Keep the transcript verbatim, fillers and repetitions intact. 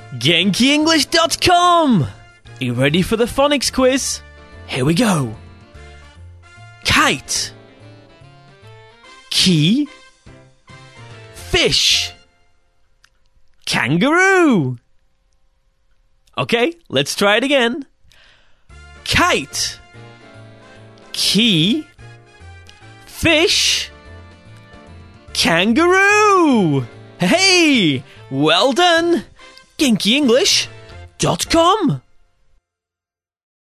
Genki English dot com! Are you ready for the phonics quiz? Here we go. Kite. Key. Fish. Kangaroo. Okay, let's try it again. Kite. Key. Fish. Kangaroo. Hey, well done. Genki English dot com